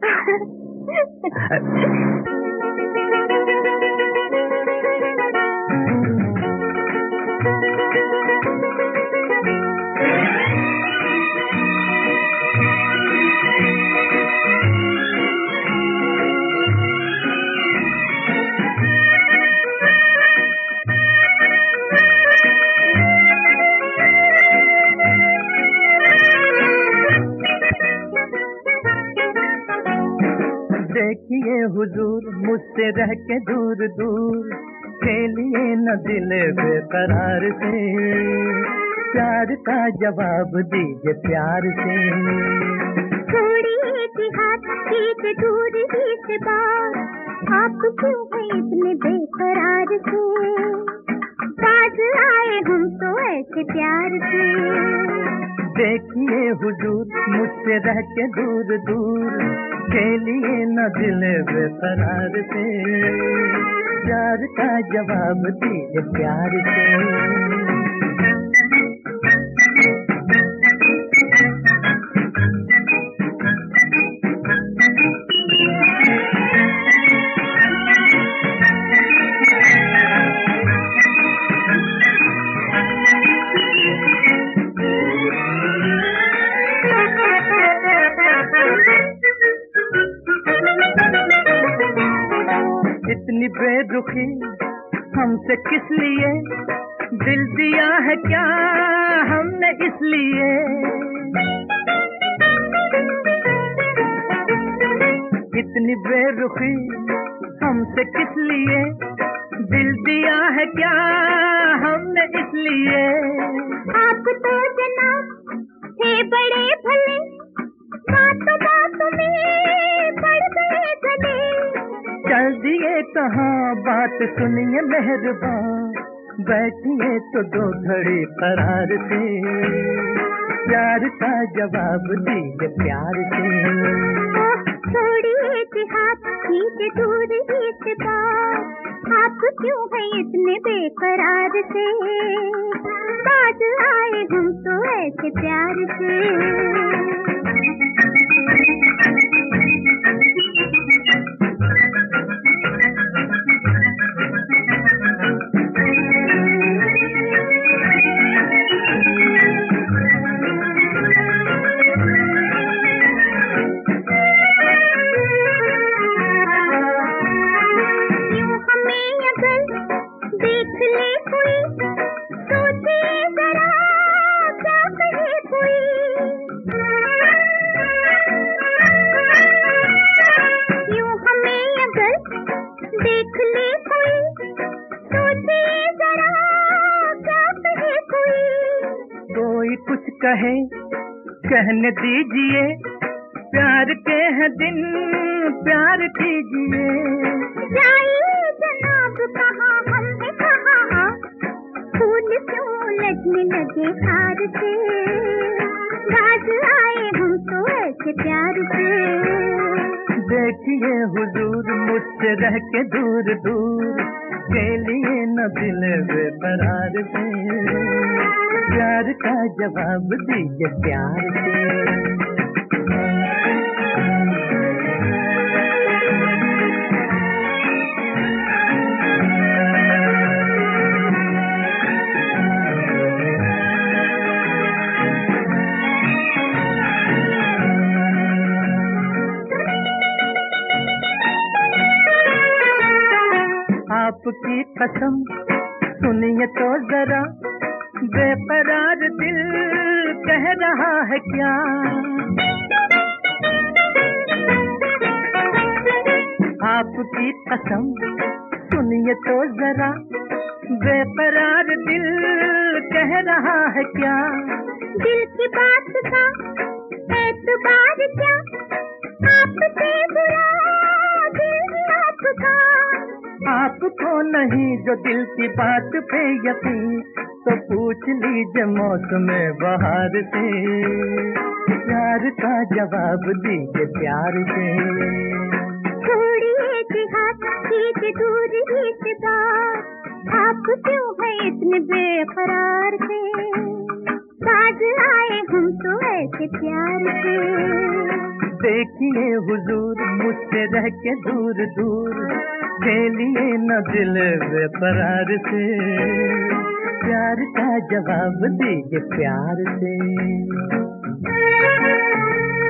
देखिए हुजूर मुझसे रह के दूर दूर, खेलिए न दिल बेकरार से, प्यार का जवाब दीजिए प्यार से। छोड़िए कि हाथ कीजिए दूर ही से बात, आप क्यों हैं इतने बेकरार से, बाज आए हम तो ऐसे प्यार से। देखिए हुजूर मुझसे रह के दूर दूर, खेलिए न दिल बेकरार से, प्यार का जवाब दीजिए प्यार से। इतनी बेरुखी हमसे किस लिए, दिल दिया है क्या हमने इसलिए। इतनी बेरुखी हमसे किस लिए, दिल दिया है क्या हमने इसलिए। आप तो जनाब थे बड़े भले, बातों बातों में पड़ गए गले। चल दिए कहाँ बात सुनिए मेहरबान, बैठिए तो दो घड़ी करार से, प्यार का जवाब दीजिए प्यार से। छोड़िए कि हाथ कीजिए दूर ही से बात, आप क्यों हैं इतने बेकरार से, बाज आए हम तो ऐसे प्यार से। कुछ कहे कहने दीजिए, प्यार के हैं दिन प्यार कीजिए। जाइए जनाब कहाँ हमने कहा, फूल क्यों लगने लगे हार से, बाज आए हम तो ऐसे प्यार से। देखिए हुजूर मुझसे रह के दूर दूर, खेलिए न दिल बेकरार से, प्यार का जवाब दीजिए प्यार से। आपकी कसम सुनिए तो जरा, बेकरार दिल कह रहा है क्या। आपकी कसम सुनिए तो जरा, बेकरार दिल कह रहा है क्या। दिल की बात का एतबार क्या, आपसे बुरा दिल आपका। आपको नहीं जो दिल की बात पे यकीन, तो पूछ लीजिए मौसम बहार से, प्यार का जवाब दीजिए प्यार से। छोड़िए कि हाथ कीजिए दूर ही से बात, आप क्यों हैं इतने बेकरार से, बाज आए हम तो ऐसे प्यार से। देखिए हुजूर मुझसे रह के दूर दूर, खेलिए न दिल बेकरार से, प्यार का जवाब दीजिए प्यार से।